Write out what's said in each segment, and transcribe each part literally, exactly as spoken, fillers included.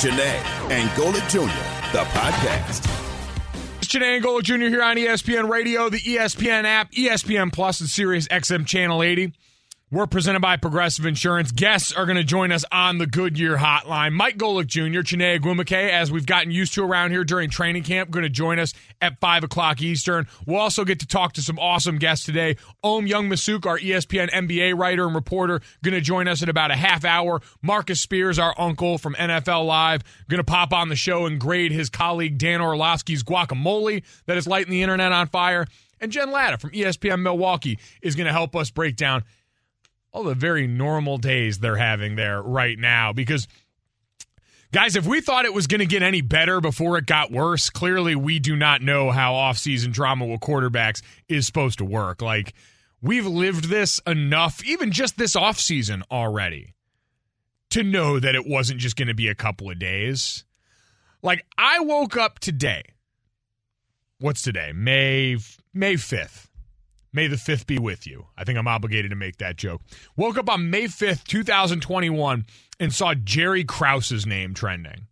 Janae and Golic Junior, the podcast. It's Janae and Golic Junior here on E S P N Radio, the E S P N app, E S P N Plus, and Sirius X M Channel eighty. We're presented by Progressive Insurance. Guests are going to join us on the Goodyear Hotline. Mike Golic Junior, Chiney Ogwumike, as we've gotten used to around here during training camp, going to join us at five o'clock Eastern. We'll also get to talk to some awesome guests today. Om Young-Masuk, our E S P N N B A writer and reporter, going to join us in about a half hour. Marcus Spears, our uncle from N F L Live, going to pop on the show and grade his colleague Dan Orlovsky's guacamole that is lighting the internet on fire. And Jen Latta from E S P N Milwaukee is going to help us break down all the very normal days they're having there right now. Because, guys, if we thought it was going to get any better before it got worse, clearly we do not know how off-season drama with quarterbacks is supposed to work. Like, we've lived this enough, even just this off-season already, to know that it wasn't just going to be a couple of days. Like, I woke up today. What's today? May May fifth. May the fifth be with you. I think I'm obligated to make that joke. Woke up on May fifth, twenty twenty-one, and saw Jerry Krause's name trending.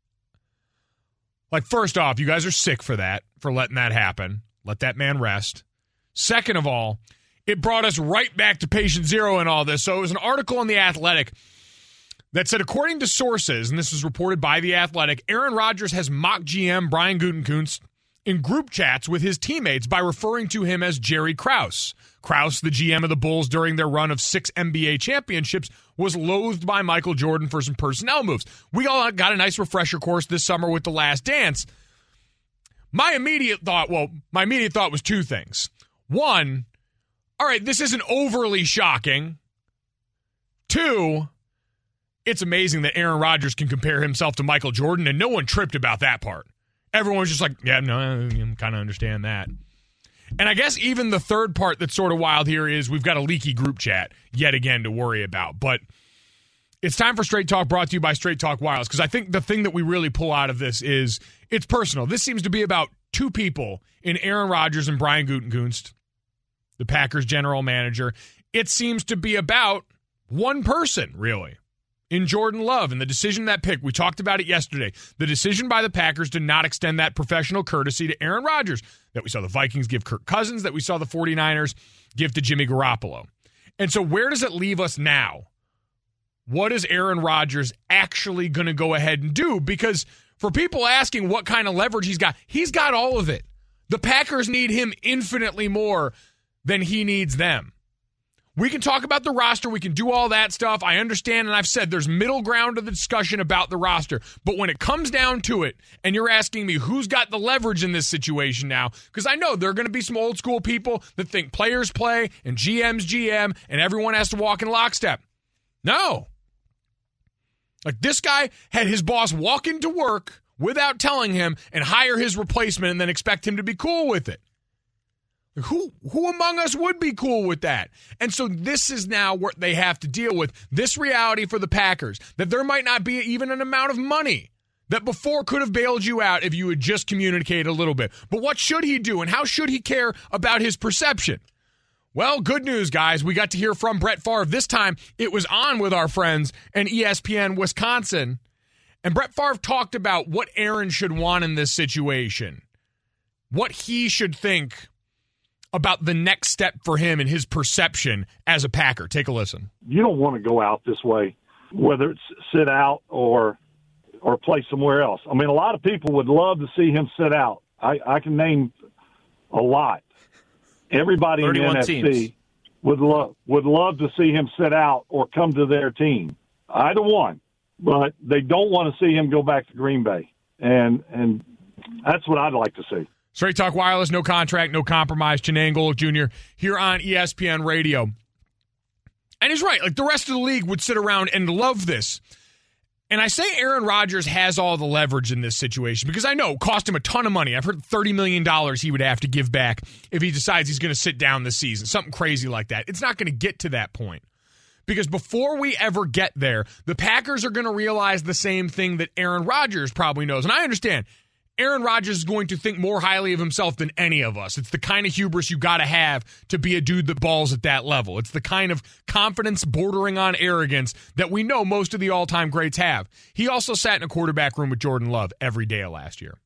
Like, first off, you guys are sick for that, for letting that happen. Let that man rest. Second of all, it brought us right back to patient zero in all this. So it was an article in The Athletic that said, according to sources, and this was reported by The Athletic, Aaron Rodgers has mocked G M Brian Gutekunst in group chats with his teammates by referring to him as Jerry Krause. Krause, the G M of the Bulls during their run of six N B A championships, was loathed by Michael Jordan for some personnel moves. We all got a nice refresher course this summer with The Last Dance. My immediate thought, well, my immediate thought was two things. One, all right, this isn't overly shocking. Two, it's amazing that Aaron Rodgers can compare himself to Michael Jordan, and no one tripped about that part. Everyone's just like, yeah, no, I kind of understand that. And I guess even the third part that's sort of wild here is we've got a leaky group chat yet again to worry about. But it's time for Straight Talk, brought to you by Straight Talk Wireless, because I think the thing that we really pull out of this is it's personal. This seems to be about two people in Aaron Rodgers and Brian Gutekunst, the Packers general manager. It seems to be about one person, really, in Jordan Love and the decision that pick. We talked about it yesterday. The decision by the Packers to not extend that professional courtesy to Aaron Rodgers that we saw the Vikings give Kirk Cousins, that we saw the 49ers give to Jimmy Garoppolo. And so where does it leave us now? What is Aaron Rodgers actually going to go ahead and do? Because for people asking what kind of leverage he's got, he's got all of it. The Packers need him infinitely more than he needs them. We can talk about the roster. We can do all that stuff. I understand, and I've said there's middle ground to the discussion about the roster. But when it comes down to it, and you're asking me who's got the leverage in this situation now, because I know there are going to be some old school people that think players play and G M's G M and everyone has to walk in lockstep. No. Like, this guy had his boss walk into work without telling him and hire his replacement and then expect him to be cool with it. Who who among us would be cool with that? And so this is now what they have to deal with, this reality for the Packers, that there might not be even an amount of money that before could have bailed you out if you had just communicated a little bit. But what should he do, and how should he care about his perception? Well, good news, guys. We got to hear from Brett Favre. This time it was on with our friends in E S P N Wisconsin. And Brett Favre talked about what Aaron should want in this situation, what he should think about the next step for him and his perception as a Packer. Take a listen. You don't want to go out this way, whether it's sit out or or play somewhere else. I mean, a lot of people would love to see him sit out. I, I can name a lot. Everybody in the N F C teams. would love would love to see him sit out or come to their team. Either one. But they don't want to see him go back to Green Bay. And and that's what I'd like to see. Straight Talk Wireless, no contract, no compromise. Chiney and Golic Junior here on E S P N Radio. And he's right. Like, the rest of the league would sit around and love this. And I say Aaron Rodgers has all the leverage in this situation because I know it cost him a ton of money. I've heard thirty million dollars he would have to give back if he decides he's going to sit down this season, something crazy like that. It's not going to get to that point. Because before we ever get there, the Packers are going to realize the same thing that Aaron Rodgers probably knows. And I understand Aaron Rodgers is going to think more highly of himself than any of us. It's the kind of hubris you got to have to be a dude that balls at that level. It's the kind of confidence bordering on arrogance that we know most of the all-time greats have. He also sat in a quarterback room with Jordan Love every day of last year.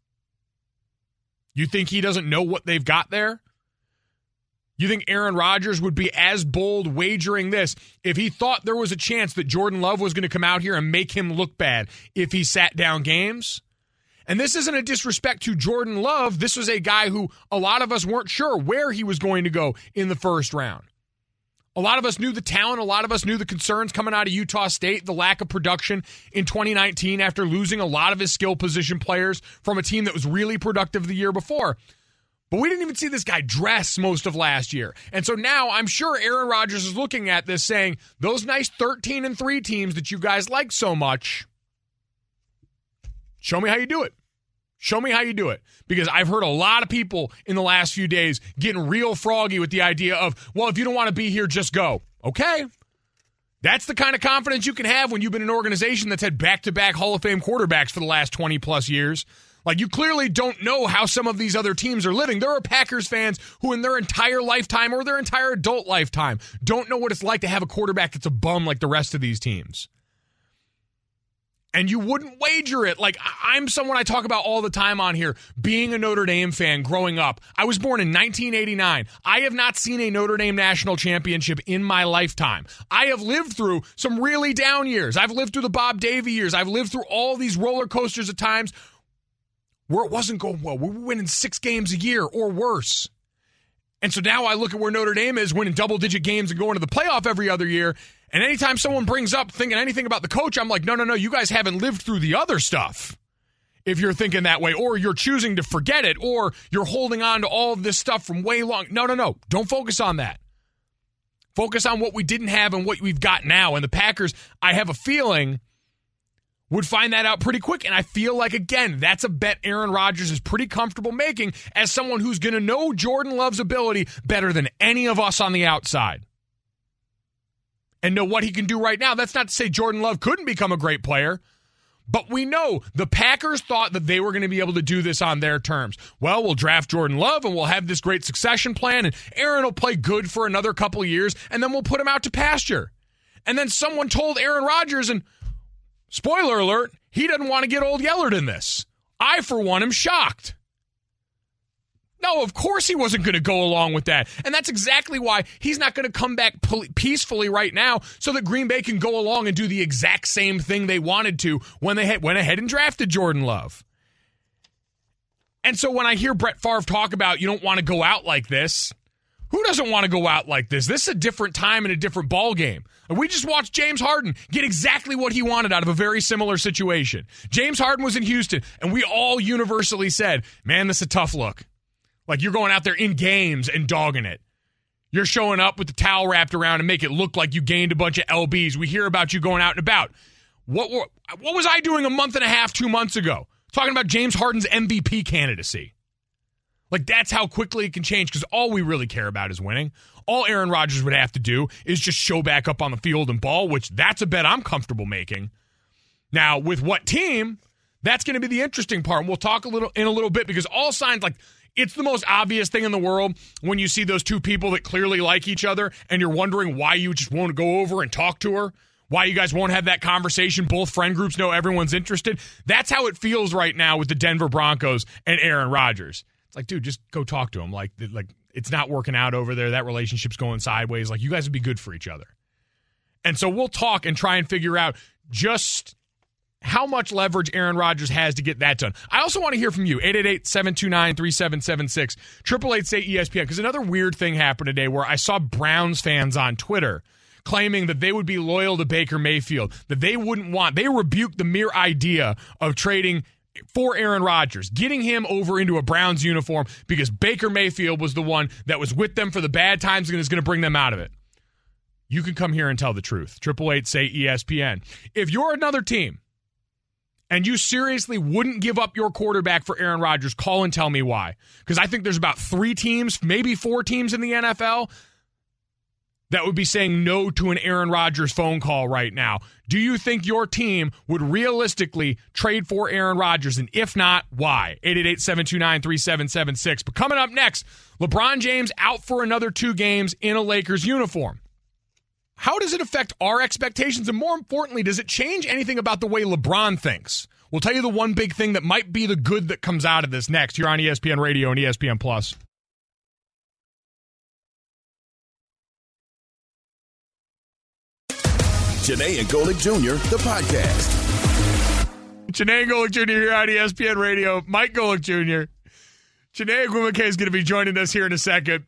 You think he doesn't know what they've got there? You think Aaron Rodgers would be as bold wagering this if he thought there was a chance that Jordan Love was going to come out here and make him look bad if he sat down games? And this isn't a disrespect to Jordan Love. This was a guy who a lot of us weren't sure where he was going to go in the first round. A lot of us knew the talent. A lot of us knew the concerns coming out of Utah State, the lack of production in twenty nineteen after losing a lot of his skill position players from a team that was really productive the year before. But we didn't even see this guy dress most of last year. And so now I'm sure Aaron Rodgers is looking at this saying, those nice thirteen and three teams that you guys like so much, show me how you do it. Show me how you do it. Because I've heard a lot of people in the last few days getting real froggy with the idea of, well, if you don't want to be here, just go. Okay. That's the kind of confidence you can have when you've been an organization that's had back-to-back Hall of Fame quarterbacks for the last twenty-plus years. Like, you clearly don't know how some of these other teams are living. There are Packers fans who in their entire lifetime or their entire adult lifetime don't know what it's like to have a quarterback that's a bum like the rest of these teams. And you wouldn't wager it. Like, I'm someone I talk about all the time on here, being a Notre Dame fan growing up. I was born in nineteen eighty-nine. I have not seen a Notre Dame national championship in my lifetime. I have lived through some really down years. I've lived through the Bob Davie years. I've lived through all these roller coasters at times where it wasn't going well. We were winning six games a year or worse. And so now I look at where Notre Dame is, winning double-digit games and going to the playoff every other year. And anytime someone brings up thinking anything about the coach, I'm like, no, no, no, you guys haven't lived through the other stuff. If you're thinking that way, or you're choosing to forget it, or you're holding on to all of this stuff from way long. No, no, no. Don't focus on that. Focus on what we didn't have and what we've got now. And the Packers, I have a feeling, would find that out pretty quick. And I feel like, again, that's a bet Aaron Rodgers is pretty comfortable making as someone who's going to know Jordan Love's ability better than any of us on the outside. And know what he can do right now. That's not to say Jordan Love couldn't become a great player, but we know the Packers thought that they were going to be able to do this on their terms. Well, we'll draft Jordan Love, and we'll have this great succession plan, and Aaron will play good for another couple of years, and then we'll put him out to pasture. And then someone told Aaron Rodgers, and spoiler alert, he doesn't want to get old Yellard in this. I, for one, am shocked. No, of course he wasn't going to go along with that. And that's exactly why he's not going to come back peacefully right now so that Green Bay can go along and do the exact same thing they wanted to when they went ahead and drafted Jordan Love. And so when I hear Brett Favre talk about you don't want to go out like this, who doesn't want to go out like this? This is a different time and a different ball game. We just watched James Harden get exactly what he wanted out of a very similar situation. James Harden was in Houston, and we all universally said, man, this is a tough look. Like, you're going out there in games and dogging it. You're showing up with the towel wrapped around and make it look like you gained a bunch of L Bs. We hear about you going out and about. What, what, what was I doing a month and a half, two months ago? Talking about James Harden's M V P candidacy. Like, that's how quickly it can change, because all we really care about is winning. All Aaron Rodgers would have to do is just show back up on the field and ball, which that's a bet I'm comfortable making. Now, with what team, that's going to be the interesting part. And we'll talk a little in a little bit, because all signs, like, it's the most obvious thing in the world when you see those two people that clearly like each other and you're wondering why you just won't go over and talk to her, why you guys won't have that conversation. Both friend groups know everyone's interested. That's how it feels right now with the Denver Broncos and Aaron Rodgers. It's like, dude, just go talk to him. Like, like it's not working out over there. That relationship's going sideways. Like, you guys would be good for each other. And so we'll talk and try and figure out just how much leverage Aaron Rodgers has to get that done. I also want to hear from you. eight eight eight, seven two nine, three seven seven six. eight eight eight, say E S P N. Because another weird thing happened today where I saw Browns fans on Twitter claiming that they would be loyal to Baker Mayfield, that they wouldn't want, they rebuked the mere idea of trading for Aaron Rodgers, getting him over into a Browns uniform because Baker Mayfield was the one that was with them for the bad times and is going to bring them out of it. You can come here and tell the truth. eight eight eight, say E S P N. If you're another team, and you seriously wouldn't give up your quarterback for Aaron Rodgers, call and tell me why. Because I think there's about three teams, maybe four teams in the N F L that would be saying no to an Aaron Rodgers phone call right now. Do you think your team would realistically trade for Aaron Rodgers? And if not, why? eight eight eight, seven two nine, three seven seven six. But coming up next, LeBron James out for another two games in a Lakers uniform. How does it affect our expectations? And more importantly, does it change anything about the way LeBron thinks? We'll tell you the one big thing that might be the good that comes out of this next. You're on E S P N Radio and E S P N Plus. Janae and Golick Junior, the podcast. Janae and Golick Junior here on E S P N Radio. Mike Golick Junior Janae Aguimake is going to be joining us here in a second.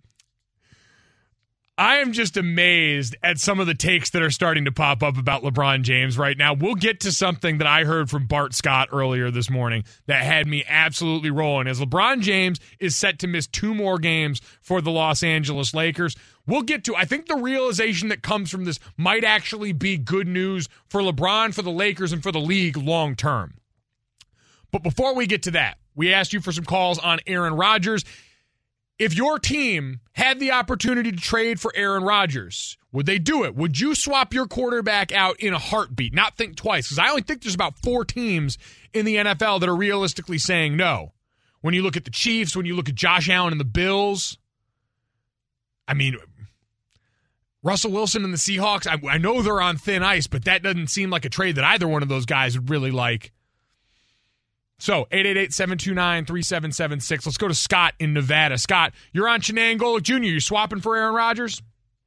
I am just amazed at some of the takes that are starting to pop up about LeBron James right now. We'll get to something that I heard from Bart Scott earlier this morning that had me absolutely rolling. As LeBron James is set to miss two more games for the Los Angeles Lakers, we'll get to, I think the realization that comes from this might actually be good news for LeBron, for the Lakers, and for the league long term. But before we get to that, we asked you for some calls on Aaron Rodgers. If your team had the opportunity to trade for Aaron Rodgers, would they do it? Would you swap your quarterback out in a heartbeat? Not think twice, because I only think there's about four teams in the N F L that are realistically saying no. When you look at the Chiefs, when you look at Josh Allen and the Bills, I mean, Russell Wilson and the Seahawks, I, I know they're on thin ice, but that doesn't seem like a trade that either one of those guys would really like. So, eight eight eight, seven two nine, three seven seven six. Let's go to Scott in Nevada. Scott, you're on Chiney and Golick Junior You swapping for Aaron Rodgers?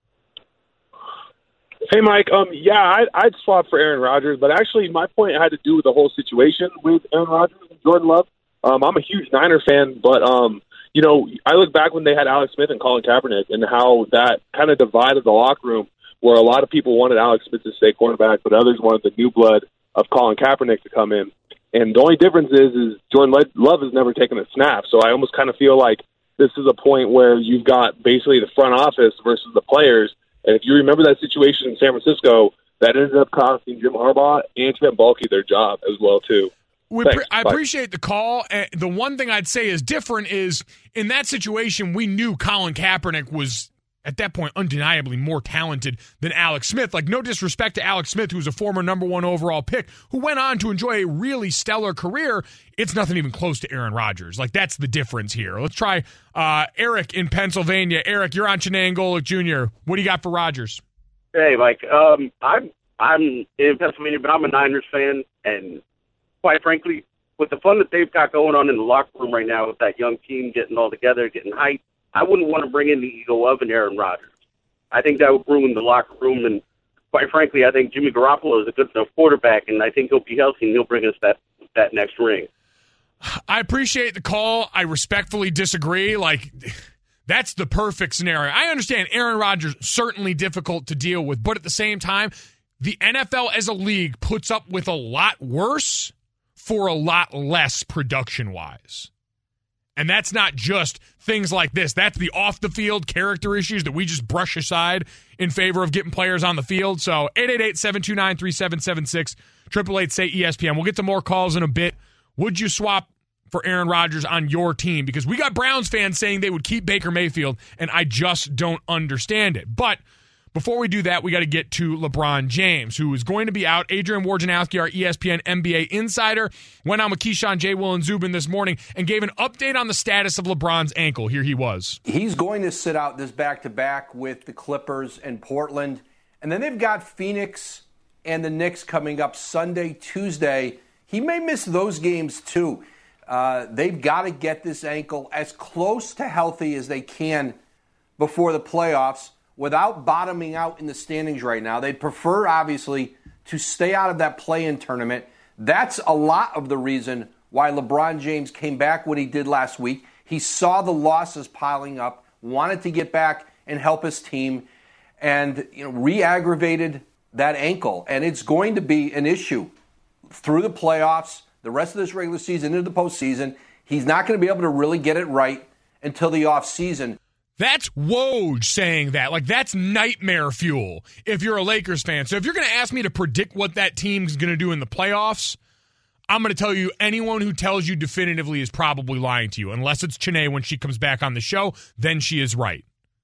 Hey, Mike. Um, yeah, I'd, I'd swap for Aaron Rodgers, but actually my point had to do with the whole situation with Aaron Rodgers and Jordan Love. Um, I'm a huge Niner fan, but, um, you know, I look back when they had Alex Smith and Colin Kaepernick and how that kind of divided the locker room, where a lot of people wanted Alex Smith to stay quarterback, but others wanted the new blood of Colin Kaepernick to come in. And the only difference is, is Jordan Love has never taken a snap. So I almost kind of feel like this is a point where you've got basically the front office versus the players. And if you remember that situation in San Francisco, that ended up costing Jim Harbaugh and Trent Baalke their job as well, too. We pre- I appreciate the call. Uh, the one thing I'd say is different is in that situation, we knew Colin Kaepernick was at that point undeniably more talented than Alex Smith. Like, no disrespect to Alex Smith, who was a former number one overall pick, who went on to enjoy a really stellar career. It's nothing even close to Aaron Rodgers. Like, that's the difference here. Let's try uh, Eric in Pennsylvania. Eric, you're on Chiney and Golick Junior What do you got for Rodgers? Hey, Mike. Um, I'm I'm in Pennsylvania, but I'm a Niners fan, and quite frankly, with the fun that they've got going on in the locker room right now with that young team getting all together, getting hyped, I wouldn't want to bring in the ego of an Aaron Rodgers. I think that would ruin the locker room, and quite frankly, I think Jimmy Garoppolo is a good enough quarterback, and I think he'll be healthy, and he'll bring us that, that next ring. I appreciate the call. I respectfully disagree. Like, that's the perfect scenario. I understand Aaron Rodgers certainly difficult to deal with, but at the same time, the N F L as a league puts up with a lot worse for a lot less production-wise. And that's not just things like this. That's the off-the-field character issues that we just brush aside in favor of getting players on the field. So eight eight eight, seven two nine, three seven seven six, eight eight eight, say E S P N. We'll get to more calls in a bit. Would you swap for Aaron Rodgers on your team? Because we got Browns fans saying they would keep Baker Mayfield, and I just don't understand it. But before we do that, we got to get to LeBron James, who is going to be out. Adrian Wojnarowski, our E S P N N B A insider, went on with Keyshawn, J. Will, and Zubin this morning and gave an update on the status of LeBron's ankle. Here he was. He's going to sit out this back-to-back with the Clippers and Portland. And then they've got Phoenix and the Knicks coming up Sunday, Tuesday. He may miss those games, too. Uh, they've got to get this ankle as close to healthy as they can before the playoffs, without bottoming out in the standings right now. They'd prefer, obviously, to stay out of that play-in tournament. That's a lot of the reason why LeBron James came back when he did last week. He saw the losses piling up, wanted to get back and help his team, and you know, re-aggravated that ankle. And it's going to be an issue through the playoffs, the rest of this regular season, into the postseason. He's not going to be able to really get it right until the offseason. That's Woj saying that. Like, that's nightmare fuel if you're a Lakers fan. So if you're going to ask me to predict what that team's going to do in the playoffs, I'm going to tell you anyone who tells you definitively is probably lying to you. Unless it's Chiney when she comes back on the show, then she is right.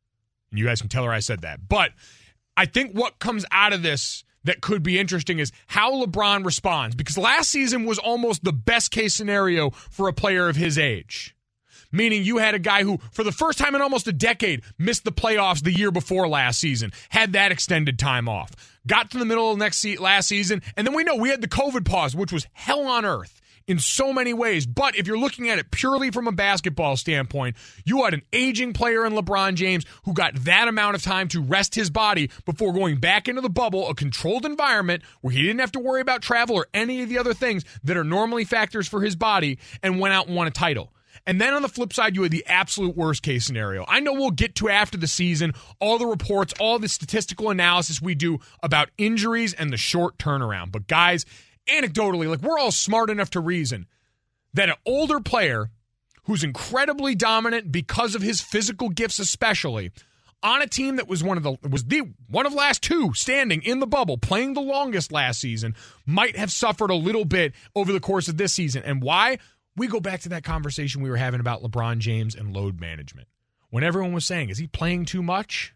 And you guys can tell her I said that. But I think what comes out of this that could be interesting is how LeBron responds. Because last season was almost the best case scenario for a player of his age. Meaning you had a guy who, for the first time in almost a decade, missed the playoffs the year before last season, had that extended time off, got to the middle of next se- last season, and then we know we had the COVID pause, which was hell on earth in so many ways. But if you're looking at it purely from a basketball standpoint, you had an aging player in LeBron James who got that amount of time to rest his body before going back into the bubble, a controlled environment where he didn't have to worry about travel or any of the other things that are normally factors for his body, and went out and won a title. And then on the flip side, you had the absolute worst case scenario. I know we'll get to after the season, all the reports, all the statistical analysis we do about injuries and the short turnaround. But guys, anecdotally, like we're all smart enough to reason that an older player who's incredibly dominant because of his physical gifts especially, on a team that was one of the was the one of last two standing in the bubble, playing the longest last season, might have suffered a little bit over the course of this season. And why? We go back to that conversation we were having about LeBron James and load management. When everyone was saying, is he playing too much?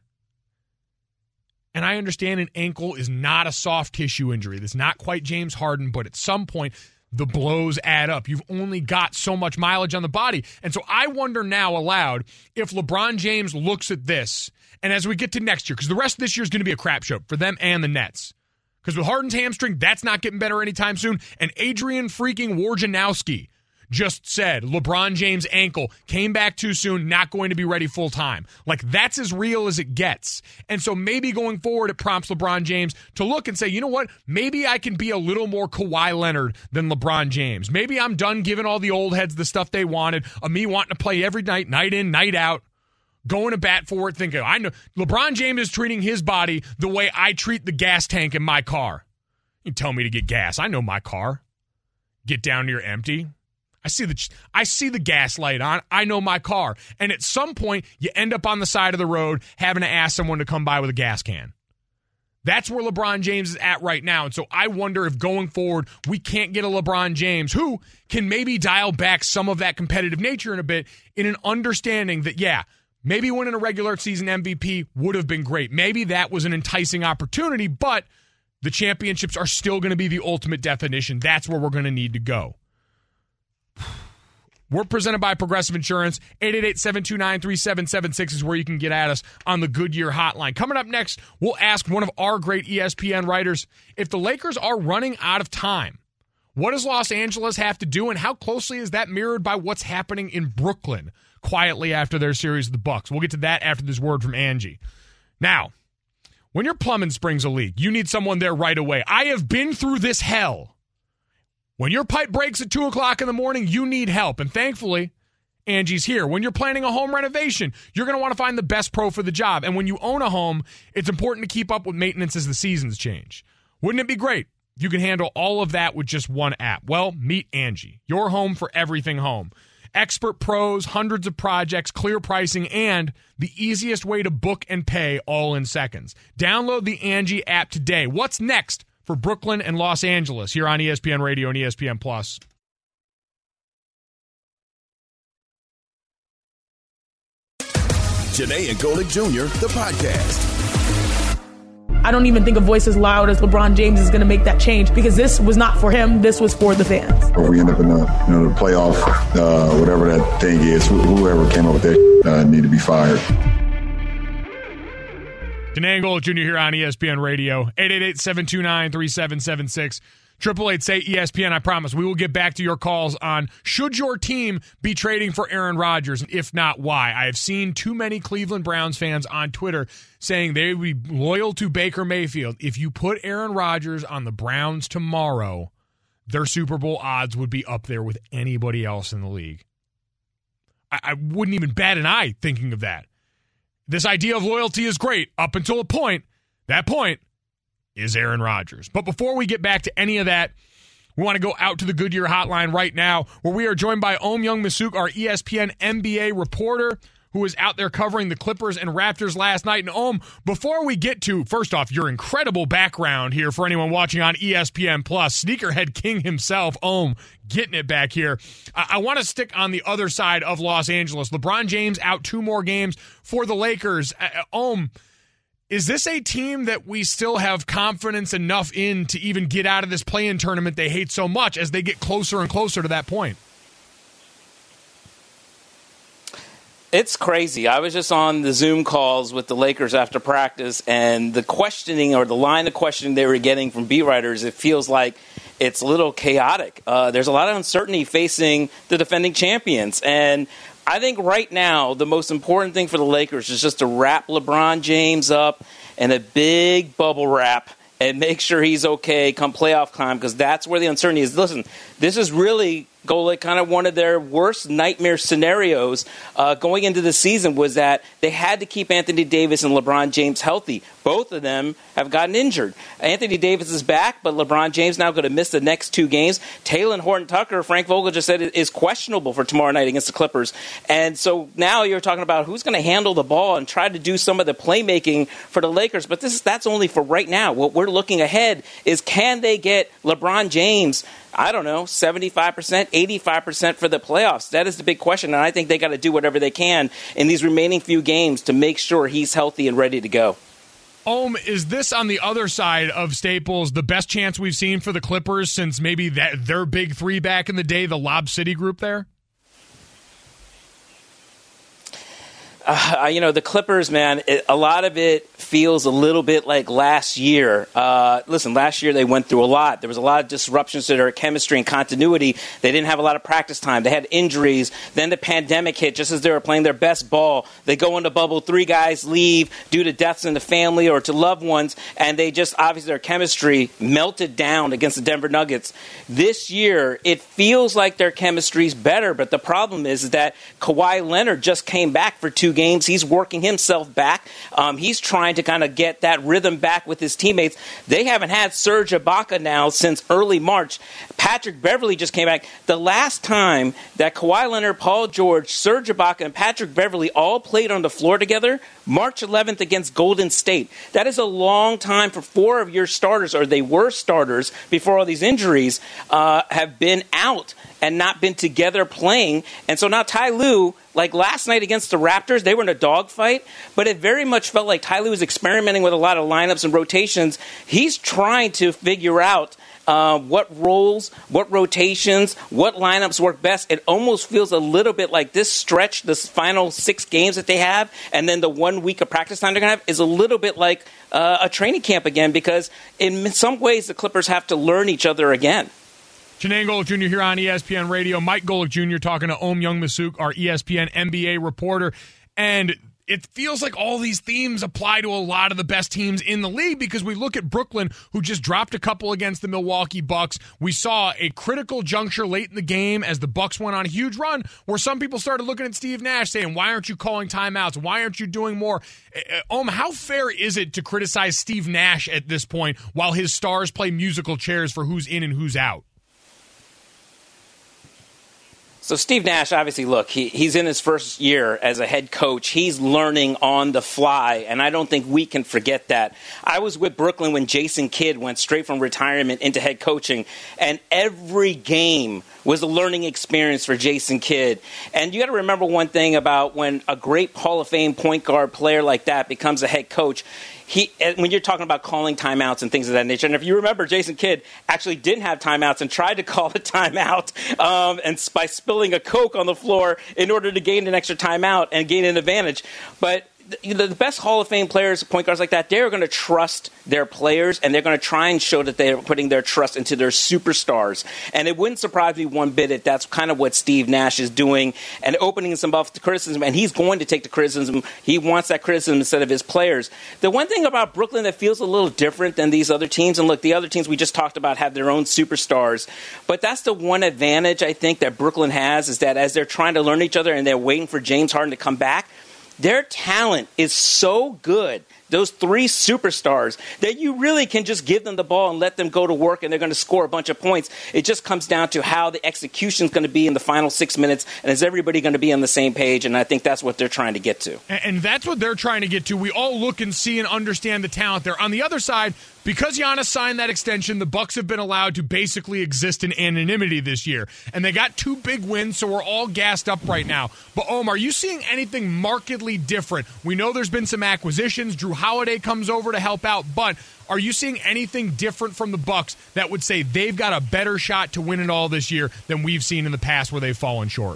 And I understand an ankle is not a soft tissue injury. That's not quite James Harden, but at some point, the blows add up. You've only got so much mileage on the body. And so I wonder now aloud if LeBron James looks at this, and as we get to next year, because the rest of this year is going to be a crap show for them and the Nets. Because with Harden's hamstring, that's not getting better anytime soon. And Adrian freaking Wojnarowski just said LeBron James' ankle came back too soon, not going to be ready full time. Like, that's as real as it gets. And so maybe going forward, it prompts LeBron James to look and say, you know what? Maybe I can be a little more Kawhi Leonard than LeBron James. Maybe I'm done giving all the old heads the stuff they wanted, of me wanting to play every night, night in, night out, going to bat for it, thinking, I know LeBron James is treating his body the way I treat the gas tank in my car. You tell me to get gas. I know my car. Get down near empty. I see the I see the gas light on. I know my car. And at some point, you end up on the side of the road having to ask someone to come by with a gas can. That's where LeBron James is at right now. And so I wonder if going forward, we can't get a LeBron James who can maybe dial back some of that competitive nature in a bit, in an understanding that, yeah, maybe winning a regular season M V P would have been great. Maybe that was an enticing opportunity, but the championships are still going to be the ultimate definition. That's where we're going to need to go. We're presented by Progressive Insurance. eight eight eight, seven two nine, three seven seven six is where you can get at us on the Goodyear hotline. Coming up next, we'll ask one of our great E S P N writers, if the Lakers are running out of time, what does Los Angeles have to do, and how closely is that mirrored by what's happening in Brooklyn quietly after their series of the Bucks? We'll get to that after this word from Angie. Now, when your plumbing springs a leak, you need someone there right away. I have been through this hell. When your pipe breaks at two o'clock in the morning, you need help. And thankfully, Angie's here. When you're planning a home renovation, you're going to want to find the best pro for the job. And when you own a home, it's important to keep up with maintenance as the seasons change. Wouldn't it be great if you can handle all of that with just one app? Well, meet Angie, your home for everything home. Expert pros, hundreds of projects, clear pricing, and the easiest way to book and pay all in seconds. Download the Angie app today. What's next for Brooklyn and Los Angeles here on E S P N Radio and E S P N Plus? Janae and Golick Junior, the podcast. I don't even think a voice as loud as LeBron James is going to make that change, because this was not for him. This was for the fans. Or we end up in the, you know, the playoff, uh, whatever that thing is, whoever came up with that uh, need to be fired. Janae and Golick Junior here on E S P N Radio. eight eight eight, seven two nine, three seven seven six. Triple eight say E S P N. I promise we will get back to your calls on should your team be trading for Aaron Rodgers, and if not, why. I have seen too many Cleveland Browns fans on Twitter saying they would be loyal to Baker Mayfield. If you put Aaron Rodgers on the Browns tomorrow, their Super Bowl odds would be up there with anybody else in the league. I, I wouldn't even bat an eye thinking of that. This idea of loyalty is great up until a point. That point is Aaron Rodgers. But before we get back to any of that, we want to go out to the Goodyear hotline right now, where we are joined by Ohm Youngmisuk, our E S P N N B A reporter, who was out there covering the Clippers and Raptors last night. And Ohm, before we get to, first off, your incredible background here for anyone watching on E S P N Plus, Sneakerhead King himself, Ohm, getting it back here. I, I want to stick on the other side of Los Angeles. LeBron James out two more games for the Lakers. Uh, Ohm, is this a team that we still have confidence enough in to even get out of this play-in tournament they hate so much as they get closer and closer to that point? It's crazy. I was just on the Zoom calls with the Lakers after practice, and the questioning or the line of questioning they were getting from beat writers, it feels like it's a little chaotic. Uh, there's a lot of uncertainty facing the defending champions, and I think right now the most important thing for the Lakers is just to wrap LeBron James up in a big bubble wrap and make sure he's okay come playoff time, because that's where the uncertainty is. Listen, this is really, Golic, kind of one of their worst nightmare scenarios uh, going into the season was that they had to keep Anthony Davis and LeBron James healthy. Both of them have gotten injured. Anthony Davis is back, but LeBron James now going to miss the next two games. Talen Horton-Tucker, Frank Vogel just said, is questionable for tomorrow night against the Clippers. And so now you're talking about who's going to handle the ball and try to do some of the playmaking for the Lakers. But this is that's only for right now. What we're looking ahead is, can they get LeBron James, I don't know, seventy-five percent, eighty-five percent for the playoffs? That is the big question, and I think they got to do whatever they can in these remaining few games to make sure he's healthy and ready to go. Ohm, is this on the other side of Staples the best chance we've seen for the Clippers since maybe that their big three back in the day, the Lob City group there? Uh, you know, the Clippers, man, it, a lot of it feels a little bit like last year. Uh, listen, last year they went through a lot. There was a lot of disruptions to their chemistry and continuity. They didn't have a lot of practice time. They had injuries. Then the pandemic hit just as they were playing their best ball. They go into bubble. Three guys leave due to deaths in the family or to loved ones, and they just, obviously, their chemistry melted down against the Denver Nuggets. This year, it feels like their chemistry's better, but the problem is, is that Kawhi Leonard just came back for two games. He's working himself back. Um, he's trying to kind of get that rhythm back with his teammates. They haven't had Serge Ibaka now since early March. Patrick Beverley just came back. The last time that Kawhi Leonard, Paul George, Serge Ibaka, and Patrick Beverley all played on the floor together, March eleventh against Golden State. That is a long time for four of your starters, or they were starters before all these injuries, uh, have been out and not been together playing. And so now Ty Lue, like last night against the Raptors, they were in a dogfight, but it very much felt like Ty Lue was experimenting with a lot of lineups and rotations. He's trying to figure out uh, what roles, what rotations, what lineups work best. It almost feels a little bit like this stretch, this final six games that they have, and then the one week of practice time they're going to have is a little bit like uh, a training camp again, because in some ways the Clippers have to learn each other again. Chinang Golic Junior here on E S P N Radio. Mike Golic Junior talking to Ohm Youngmisuk, our E S P N N B A reporter. And it feels like all these themes apply to a lot of the best teams in the league, because we look at Brooklyn, who just dropped a couple against the Milwaukee Bucks. We saw a critical juncture late in the game as the Bucks went on a huge run, where some people started looking at Steve Nash saying, why aren't you calling timeouts? Why aren't you doing more? Ohm, how fair is it to criticize Steve Nash at this point while his stars play musical chairs for who's in and who's out? So Steve Nash, obviously, look, he, he's in his first year as a head coach. He's learning on the fly, and I don't think we can forget that. I was with Brooklyn when Jason Kidd went straight from retirement into head coaching, and every game was a learning experience for Jason Kidd. And you got to remember one thing about when a great Hall of Fame point guard player like that becomes a head coach. He, when you're talking about calling timeouts and things of that nature, and if you remember, Jason Kidd actually didn't have timeouts and tried to call a timeout um, and by spilling a Coke on the floor in order to gain an extra timeout and gain an advantage. But you know, the best Hall of Fame players, point guards like that, they're going to trust their players, and they're going to try and show that they're putting their trust into their superstars. And it wouldn't surprise me one bit if that's kind of what Steve Nash is doing and opening some up to criticism, and he's going to take the criticism. He wants that criticism instead of his players. The one thing about Brooklyn that feels a little different than these other teams, and look, the other teams we just talked about have their own superstars, but that's the one advantage I think that Brooklyn has, is that as they're trying to learn each other and they're waiting for James Harden to come back, their talent is so good those three superstars, that you really can just give them the ball and let them go to work and they're going to score a bunch of points. It just comes down to how the execution is going to be in the final six minutes, and is everybody going to be on the same page? And I think that's what they're trying to get to. And that's what they're trying to get to. We all look and see and understand the talent there. On the other side, because Giannis signed that extension, the Bucks have been allowed to basically exist in anonymity this year. And they got two big wins, so we're all gassed up right now. But, Omar, are you seeing anything markedly different? We know there's been some acquisitions. Drew Holiday comes over to help out. But are you seeing anything different from the Bucks that would say they've got a better shot to win it all this year than we've seen in the past where they've fallen short?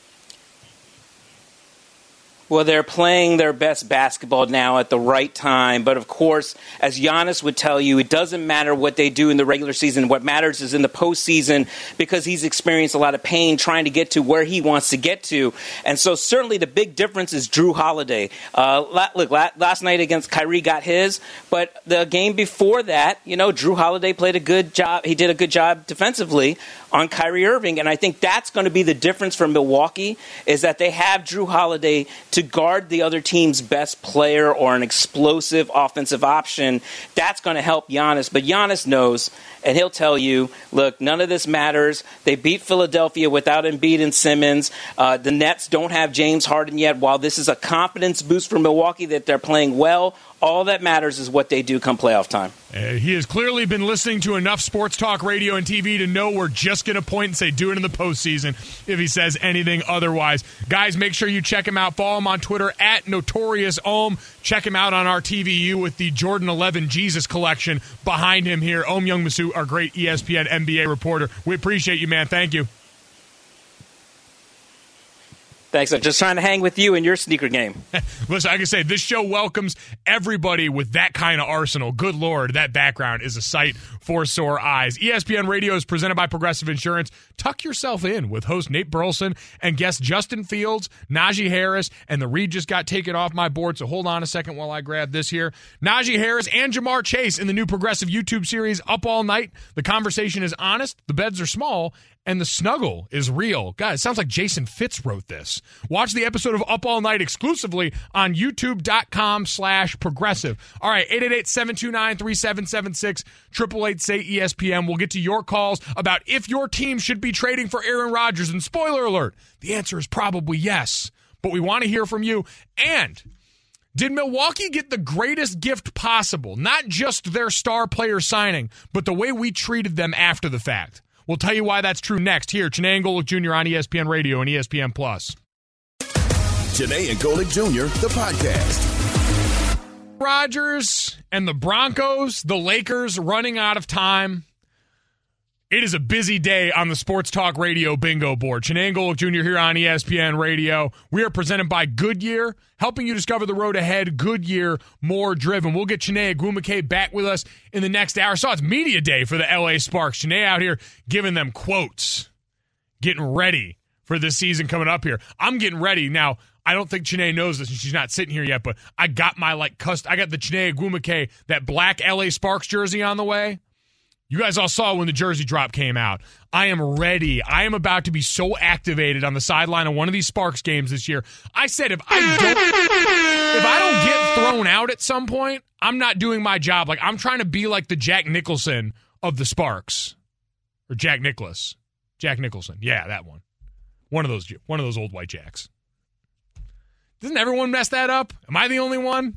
Well, they're playing their best basketball now at the right time. But, of course, as Giannis would tell you, it doesn't matter what they do in the regular season. What matters is in the postseason, because he's experienced a lot of pain trying to get to where he wants to get to. And so certainly the big difference is Drew Holiday. Uh, look, last night against Kyrie got his. But the game before that, you know, Drew Holiday played a good job. He did a good job defensively on Kyrie Irving. And I think that's going to be the difference for Milwaukee, is that they have Drew Holiday to guard the other team's best player or an explosive offensive option. That's going to help Giannis. But Giannis knows, and he'll tell you, look, none of this matters. They beat Philadelphia without Embiid and Simmons. Uh, the Nets don't have James Harden yet. While this is a confidence boost for Milwaukee that they're playing well, all that matters is what they do come playoff time. Uh, he has clearly been listening to enough sports talk radio and T V to know we're just going to point and say do it in the postseason if he says anything otherwise. Guys, make sure you check him out. Follow him on Twitter at Notorious Ohm. Check him out on our T V U with the Jordan eleven Jesus collection behind him here. Ohm Youngmisoo, our great E S P N N B A reporter. We appreciate you, man. Thank you. Thanks. I'm just trying to hang with you in your sneaker game. Listen, I can say this show welcomes everybody with that kind of arsenal. Good Lord, that background is a sight for sore eyes. E S P N Radio is presented by Progressive Insurance. Tuck yourself in with host Nate Burleson and guests Justin Fields, Najee Harris, and the read just got taken off my board, so hold on a second while I grab this here. Najee Harris and Jamar Chase in the new Progressive YouTube series Up All Night. The conversation is honest, the beds are small, and the snuggle is real. God, it sounds like Jason Fitz wrote this. Watch the episode of Up All Night exclusively on youtube.com slash progressive. All right, eight eight eight, seven two nine, three seven seven six, eight eight eight, say E S P N. We'll get to your calls about if your team should be trading for Aaron Rodgers. And spoiler alert, the answer is probably yes. But we want to hear from you. And did Milwaukee get the greatest gift possible? Not just their star player signing, but the way we treated them after the fact. We'll tell you why that's true next here. Chiney and Golic Junior on E S P N Radio and E S P N Plus. Chiney and Golic Junior, the podcast. Rodgers and the Broncos, the Lakers running out of time. It is a busy day on the Sports Talk Radio bingo board. Chiney and Golic Junior here on E S P N Radio. We are presented by Goodyear, helping you discover the road ahead. Goodyear, more driven. We'll get Chiney Ogwumike back with us in the next hour. So it's media day for the L A Sparks. Chiney out here giving them quotes, getting ready for this season coming up here. I'm getting ready. Now, I don't think Chiney knows this, and she's not sitting here yet, but I got my, like, cust- I got the Chiney Ogwumike, that black L A Sparks jersey on the way. You guys all saw when the jersey drop came out. I am ready. I am about to be so activated on the sideline of one of these Sparks games this year. I said if I don't, if I don't get thrown out at some point, I'm not doing my job. Like, I'm trying to be like the Jack Nicholson of the Sparks. Or Jack Nicklaus. Jack Nicholson. Yeah, that one. One of those, one of those old white Jacks. Doesn't everyone mess that up? Am I the only one?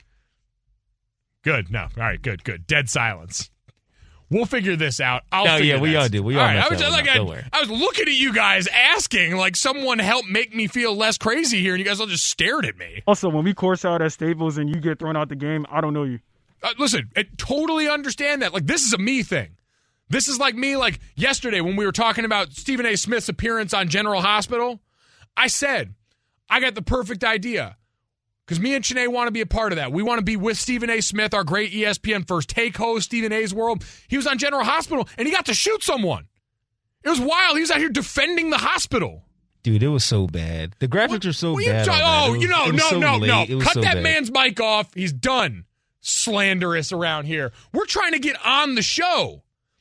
Good. No. All right, good, good. Dead silence. We'll figure this out. I'll no, figure yeah, we this. all do. We all, all right, mess I was, that like, one up. I, I was looking at you guys asking, like, someone help make me feel less crazy here, and you guys all just stared at me. Also, when we course out at Staples and you get thrown out the game, I don't know you. Uh, listen, I totally understand that. Like, this is a me thing. This is like me, like, yesterday when we were talking about Stephen A. Smith's appearance on General Hospital. I said, I got the perfect idea. Because me and Chiney want to be a part of that. We want to be with Stephen A. Smith, our great E S P N First Take host, Stephen A's World. He was on General Hospital, and he got to shoot someone. It was wild. He was out here defending the hospital. Dude, it was so bad. The graphics what, are so you bad. Ta- oh, was, you know, no, so no, late. no. Cut so that bad. man's mic off. He's done. Slanderous around here. We're trying to get on the show.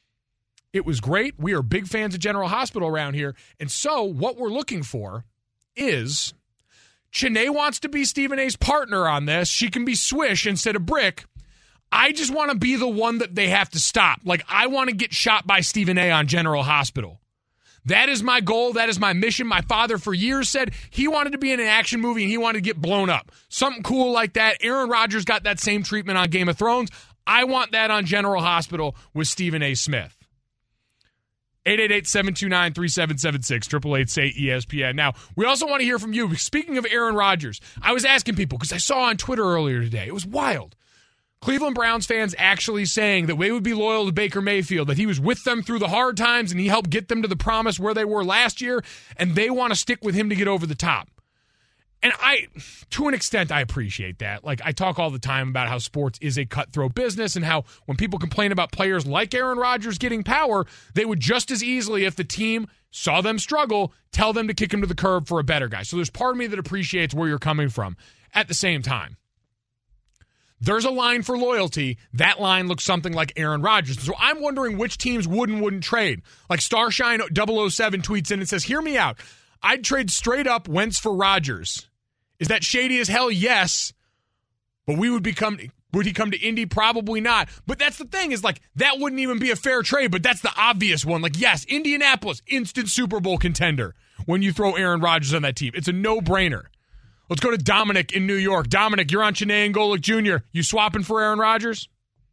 It was great. We are big fans of General Hospital around here. And so what we're looking for is Chiney wants to be Stephen A's partner on this. She can be Swish instead of Brick. I just want to be the one that they have to stop. Like, I want to get shot by Stephen A on General Hospital. That is my goal. That is my mission. My father for years said he wanted to be in an action movie and he wanted to get blown up. Something cool like that. Aaron Rodgers got that same treatment on Game of Thrones. I want that on General Hospital with Stephen A. Smith. eight eight eight, seven two nine, three seven seven six, eight eight eight, say E S P N. Now, we also want to hear from you. Speaking of Aaron Rodgers, I was asking people because I saw on Twitter earlier today. It was wild. Cleveland Browns fans actually saying that they would be loyal to Baker Mayfield, that he was with them through the hard times and he helped get them to the promise where they were last year, and they want to stick with him to get over the top. And I, to an extent, I appreciate that. Like, I talk all the time about how sports is a cutthroat business and how when people complain about players like Aaron Rodgers getting power, they would just as easily, if the team saw them struggle, tell them to kick him to the curb for a better guy. So there's part of me that appreciates where you're coming from. At the same time, there's a line for loyalty. That line looks something like Aaron Rodgers. So I'm wondering which teams would and wouldn't trade. Like Starshine double oh seven tweets in and says, hear me out. I'd trade straight up Wentz for Rodgers. Is that shady as hell? Yes. But we would become, would he come to Indy? Probably not. But that's the thing is like, that wouldn't even be a fair trade, but that's the obvious one. Like, yes, Indianapolis, instant Super Bowl contender when you throw Aaron Rodgers on that team. It's a no-brainer. Let's go to Dominic in New York. Dominic, you're on Chiney and Golic Junior You swapping for Aaron Rodgers?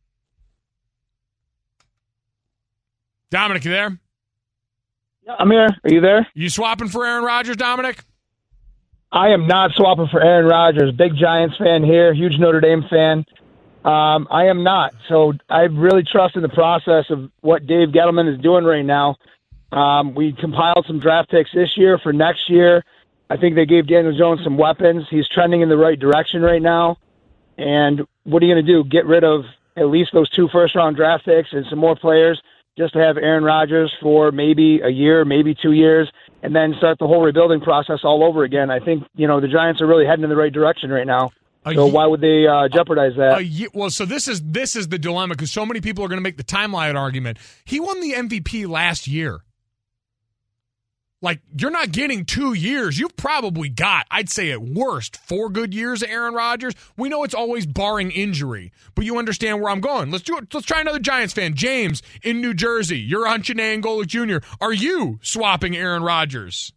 Dominic, you there? I'm here. Are you there? You swapping for Aaron Rodgers, Dominic? I am not swapping for Aaron Rodgers. Big Giants fan here, huge Notre Dame fan. Um, I am not. So I really trust in the process of what Dave Gettleman is doing right now. Um, we compiled some draft picks this year for next year. I think they gave Daniel Jones some weapons. He's trending in the right direction right now. And what are you going to do? Get rid of at least those two first-round draft picks and some more players just to have Aaron Rodgers for maybe a year, maybe two years, and then start the whole rebuilding process all over again. I think, you know, the Giants are really heading in the right direction right now. A so ye- why would they uh, jeopardize that? A ye- well, so this is this is the dilemma because so many people are going to make the timeline argument. He won the M V P last year. Like, you're not getting two years. You've probably got, I'd say at worst, four good years of Aaron Rodgers. We know it's always barring injury, but you understand where I'm going. Let's do it. Let's try another Giants fan. James in New Jersey. You're on Chiney and Golic Junior Are you swapping Aaron Rodgers?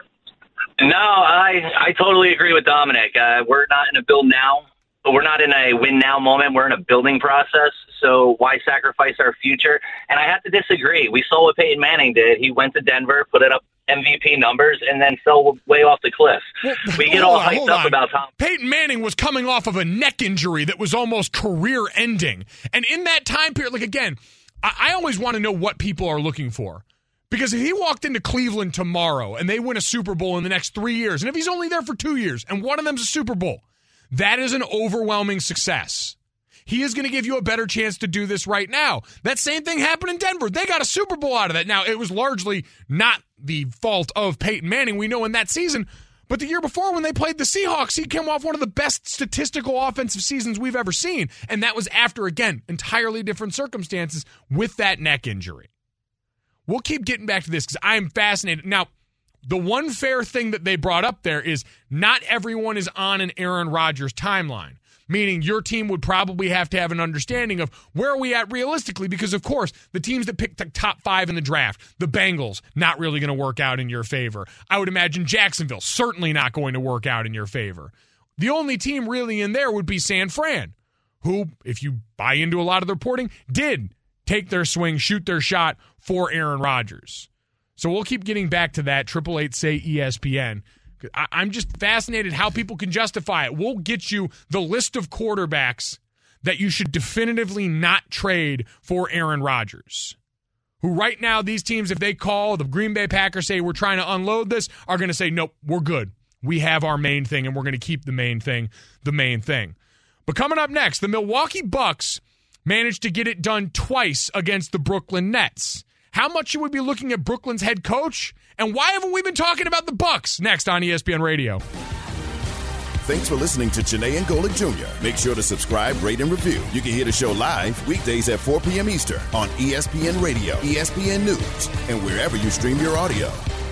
No, I I totally agree with Dominic. Uh, we're not in a build now. We're not in a win now moment. We're in a building process. So why sacrifice our future? And I have to disagree. We saw what Peyton Manning did. He went to Denver, put it up M V P numbers, and then fell way off the cliff. Well, we get all on, hyped up on. about Tom. Peyton Manning was coming off of a neck injury that was almost career-ending. And in that time period, like, again, I, I always want to know what people are looking for. Because if he walked into Cleveland tomorrow and they win a Super Bowl in the next three years, and if he's only there for two years and one of them's a Super Bowl, that is an overwhelming success. He is going to give you a better chance to do this right now. That same thing happened in Denver. They got a Super Bowl out of that. Now, it was largely not the fault of Peyton Manning, we know, in that season. But the year before, when they played the Seahawks, he came off one of the best statistical offensive seasons we've ever seen. And that was after, again, entirely different circumstances with that neck injury. We'll keep getting back to this because I am fascinated. Now, the one fair thing that they brought up there is not everyone is on an Aaron Rodgers timeline. Meaning your team would probably have to have an understanding of where are we at realistically because, of course, the teams that picked the top five in the draft, the Bengals, not really going to work out in your favor. I would imagine Jacksonville, certainly not going to work out in your favor. The only team really in there would be San Fran, who, if you buy into a lot of the reporting, did take their swing, shoot their shot for Aaron Rodgers. So we'll keep getting back to that. eight eight eight, say E S P N. I'm just fascinated how people can justify it. We'll get you the list of quarterbacks that you should definitively not trade for Aaron Rodgers. Who right now, these teams, if they call, the Green Bay Packers say we're trying to unload this, are going to say, nope, we're good. We have our main thing, and we're going to keep the main thing the main thing. But coming up next, the Milwaukee Bucks managed to get it done twice against the Brooklyn Nets. How much should we be looking at Brooklyn's head coach? And why haven't we been talking about the Bucks? Next on E S P N Radio. Thanks for listening to Chiney and Golic Junior Make sure to subscribe, rate, and review. You can hear the show live weekdays at four p.m. Eastern on E S P N Radio, E S P N News, and wherever you stream your audio.